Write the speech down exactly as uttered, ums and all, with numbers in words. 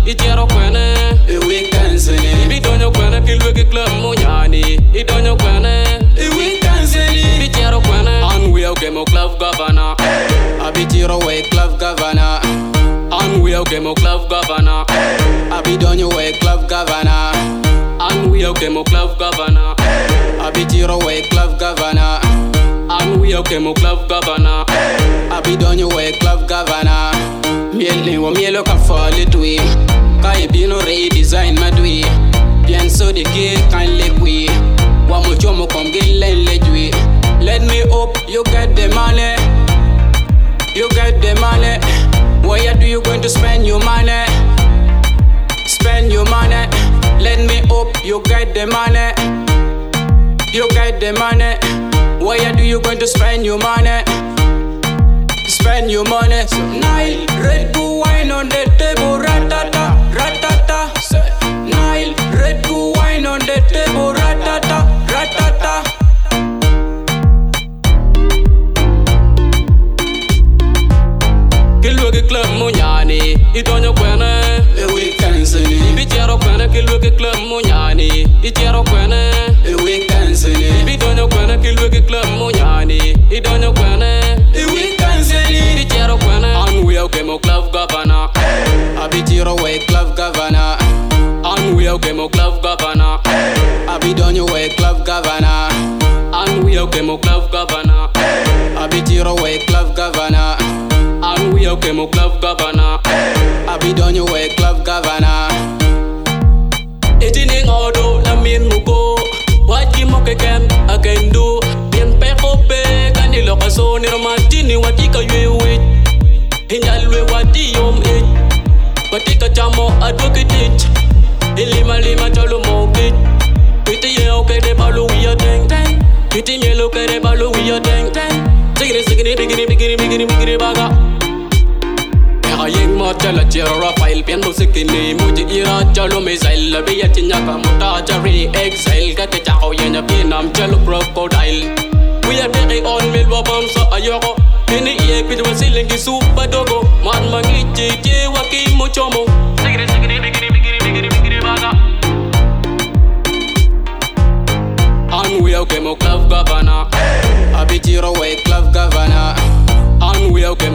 itiero kwene e wekansele bidonyo kwene kilwe ki club munyani idonyo kwene e wekansele itiero kwene and we okay mo club governor abitiro we club governor and we okay mo club governor abidonyo we club governor and we okay mo club governor abitiro we club governor and we okay mo club governor abidonyo we club governor miel wo mielo ka fole tui kai bino redesign madui bien so de ke kan le kui wa mo chomo kom gelen le dui let me hope you get the money you get the money where do you going to spend your money spend your money let me hope you get the money you get the money where do you going to spend your money spend your money so Nile Red Bull wine on the table ratata ratata Nile Red Bull wine on the table ratata ratata kilwe ki club munyani idonyo kwene e wekansele bitiero kwene kilwe ki club munyani itiero kwene e wekansele bidonyo kwene kilwe ki club munyani idonyo kwene e wekansele itiero kwene and we okay mo club governor abitiro we club governor and we okay mo club governor abidonyo we club governor and we okay mo club governor abitiro we club governor and we okay mo club governor abidonyo we club governor etini ngodo la min muko waji mo keken akendo bien pe kope kanilo kaso ni romantini wati ka yewe hinjalwe wati yom e wati ka chamo advocate ilima lima chalo mo bit piti ye okay de balu we a ding ding piti ye lo ke de balu we a ding ding sigiri sigiri bigiri bigiri bigiri bigiri baga yeng mo chala chira file pian mo sikini muji ira chalo misail be ya tinya ka muta jari exile ka te chao yenya pinam chalo crocodile we are very on mil wa bam sa ayoko ini ye pid wasilengi super dogo man mangi je waki mo chomo sigiri sigiri bigiri bigiri bigiri bigiri baga and we okay mo club governor abitiro we club governor and we okay